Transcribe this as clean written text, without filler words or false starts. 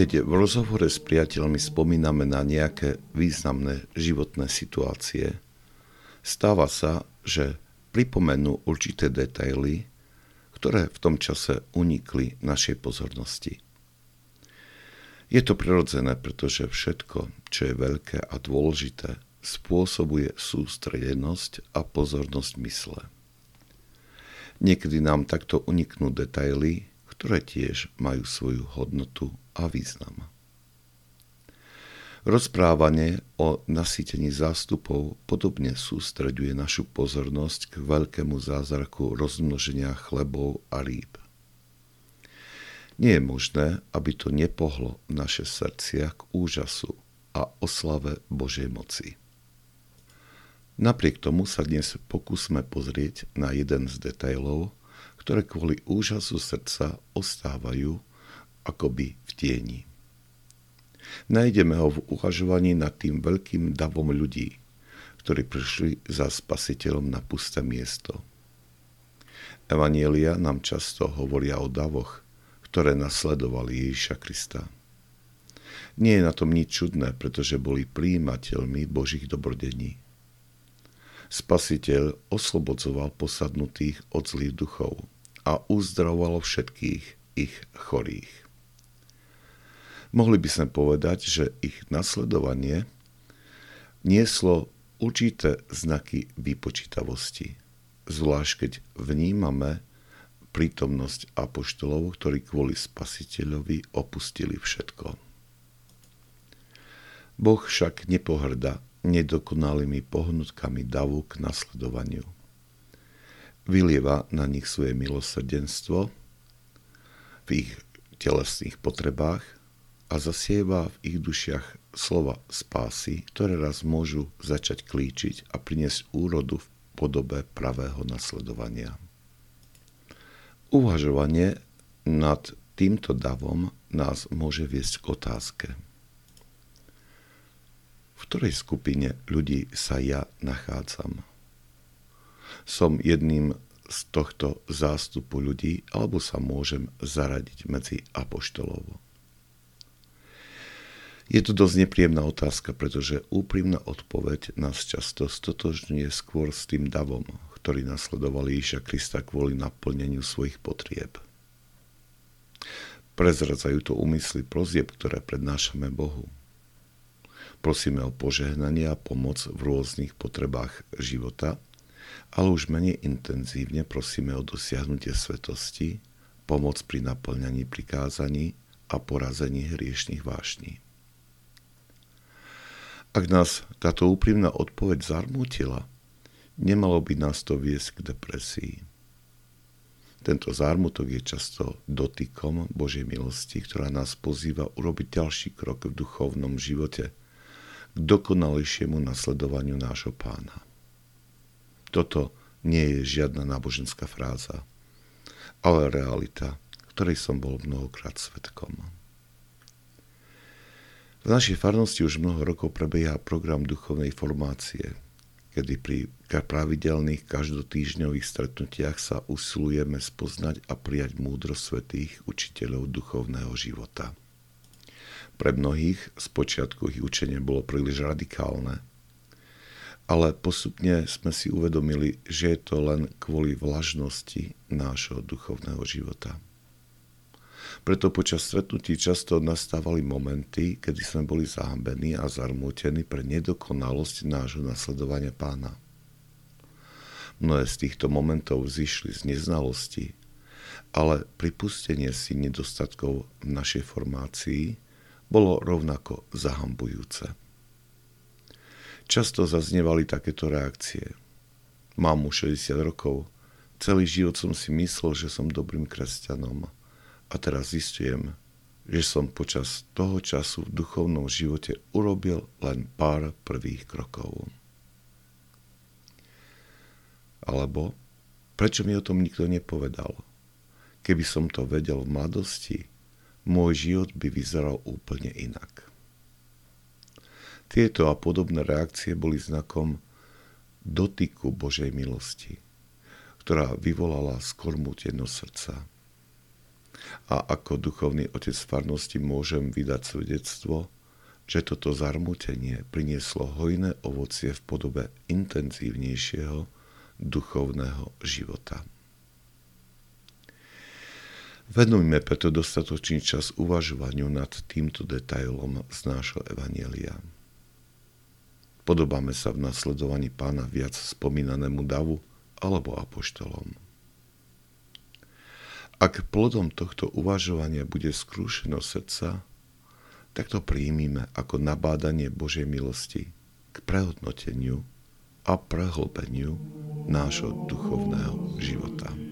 Keď v rozhovore s priateľmi spomíname na nejaké významné životné situácie, stáva sa, že pripomenú určité detaily, ktoré v tom čase unikli našej pozornosti. Je to prirodzené, pretože všetko, čo je veľké a dôležité, spôsobuje sústredenosť a pozornosť mysle. Niekedy nám takto uniknú detaily, ktoré tiež majú svoju hodnotu a význam. Rozprávanie o nasýtení zástupov podobne sústreďuje našu pozornosť k veľkému zázraku rozmnoženia chlebov a rýb. Nie je možné, aby to nepohlo naše srdcia k úžasu a oslave Božej moci. Napriek tomu sa dnes pokúsme pozrieť na jeden z detailov, ktoré kvôli úžasu srdca ostávajú akoby v tieni. Nájdeme ho v uvažovaní nad tým veľkým davom ľudí, ktorí prišli za Spasiteľom na pusté miesto. Evanjelia nám často hovoria o davoch, ktoré nasledovali Ježiša Krista. Nie je na tom nič čudné, pretože boli prijímateľmi Božích dobrodení. Spasiteľ oslobodzoval posadnutých od zlých duchov a uzdravoval všetkých ich chorých. Mohli by sme povedať, že ich nasledovanie nieslo určité znaky vypočítavosti, zvlášť keď vnímame prítomnosť apoštolov, ktorí kvôli Spasiteľovi opustili všetko. Boh však nepohrda nedokonalými pohnutkami davu k nasledovaniu. Vylieva na nich svoje milosrdenstvo v ich telesných potrebách a zasieva v ich dušiach slova spásy, ktoré raz môžu začať klíčiť a priniesť úrodu v podobe pravého nasledovania. Uvažovanie nad týmto davom nás môže viesť k otázke. V ktorej skupine ľudí sa ja nachádzam? Som jedným z tohto zástupu ľudí, alebo sa môžem zaradiť medzi apoštolov? Je to dosť nepríjemná otázka, pretože úprimná odpoveď nás často stotožňuje skôr s tým davom, ktorý nasledoval Ježiša Krista kvôli naplneniu svojich potrieb. Prezradzajú to úmysly prosieb, ktoré prednášame Bohu. Prosíme o požehnanie a pomoc v rôznych potrebách života, ale už menej intenzívne prosíme o dosiahnutie svetosti, pomoc pri naplňaní prikázaní a porazení hriešnych vášní. Ak nás táto úprimná odpoveď zarmútila, nemalo by nás to viesť k depresii. Tento zármutok je často dotykom Božej milosti, ktorá nás pozýva urobiť ďalší krok v duchovnom živote k dokonalejšiemu nasledovaniu nášho Pána. Toto nie je žiadna náboženská fráza, ale realita, ktorej som bol mnohokrát svedkom. V našej farnosti už mnoho rokov prebieha program duchovnej formácie, kedy pri pravidelných každotýždňových stretnutiach sa usilujeme spoznať a prijať múdrosť svätých učiteľov duchovného života. Pre mnohých spočiatku ich učenie bolo príliš radikálne, ale postupne sme si uvedomili, že je to len kvôli vlažnosti nášho duchovného života. Preto počas stretnutí často nastávali momenty, kedy sme boli zahambení a zarmútení pre nedokonalosť nášho nasledovania Pána. Mnohé z týchto momentov zišli z neznalosti, ale pripustenie si nedostatkov v našej formácii bolo rovnako zahambujúce. Často zaznievali takéto reakcie. Mám už 60 rokov, celý život som si myslel, že som dobrým kresťanom. A teraz zistujem, že som počas toho času v duchovnom živote urobil len pár prvých krokov. Alebo, prečo mi o tom nikto nepovedal? Keby som to vedel v mladosti, môj život by vyzeral úplne inak. Tieto a podobné reakcie boli znakom dotyku Božej milosti, ktorá vyvolala skormútenosť srdca. A ako duchovný otec farnosti môžem vydať svedectvo, že toto zarmútenie prinieslo hojné ovocie v podobe intenzívnejšieho duchovného života. Venujme preto dostatočný čas uvažovaniu nad týmto detailom z nášho evanjelia. Podobáme sa v nasledovaní Pána viac spomínanému davu alebo apoštolom. Ak plodom tohto uvažovania bude skrúšenosť srdca, tak to príjmime ako nabádanie Božej milosti k prehodnoteniu a prehlbeniu nášho duchovného života.